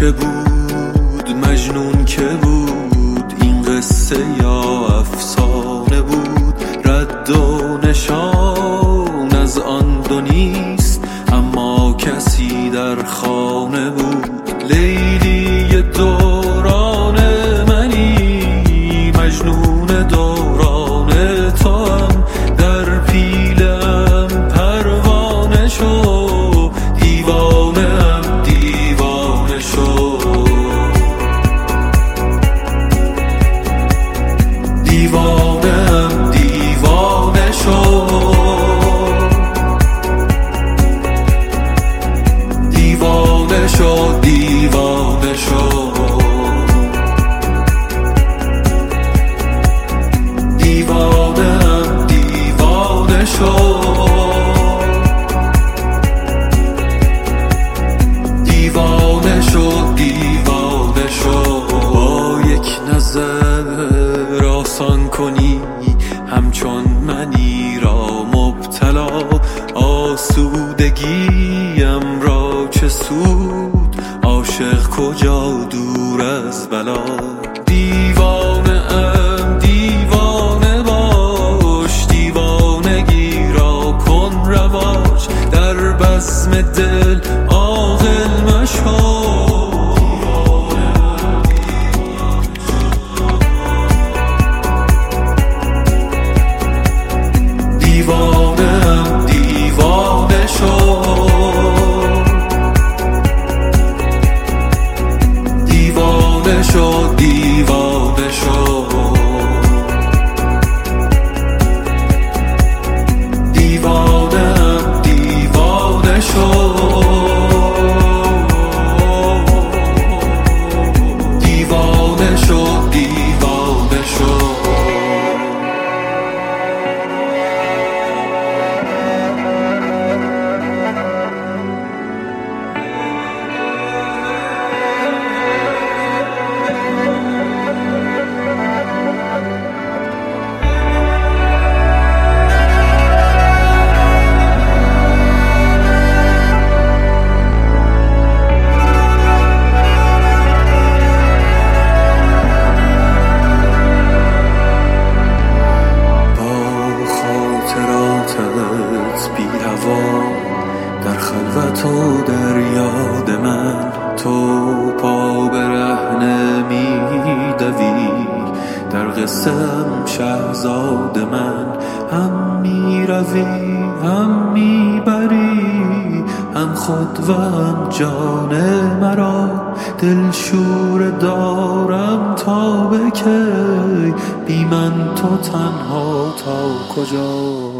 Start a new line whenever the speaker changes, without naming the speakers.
که بود مجنون که بود، این قصه یا افسانه بود. رد و نشان از آن دو نیست، اما کسی در خانه بود. لیلی دوران منی، مجنون دوران تو هم، در پیلم پروانه شو، دیوانه هم دیوانه شو. دیوانه هم دیوانه شو، دیوانه شو، دیوانه شو. دیوانه هم دیوانه شو، دیوانه شو، دیوانه شو. با یک نظر آسان کنی همچون منی را مبتلا، آسودگیم را چه سود، عاشق کجا دور از بلا. دیوانه ام دیوانه باش، دیوانگی را کن رواج، در بزم دل عاقل مشو. دیوانه ام دیوانه شو، دیوانه شو، دیوانه شو. دیوانه ام دیوانه شو، دیوانه شو، دیوانه شو. بی هوا در خلوت و در یاد من، تو پا برهنه می دوی در قصه‌ام شهزاد من. هم می روی هم می بری، هم خود و هم جان مرا، دلشور دارم تا به کی، بی من تو تنها تا کجا.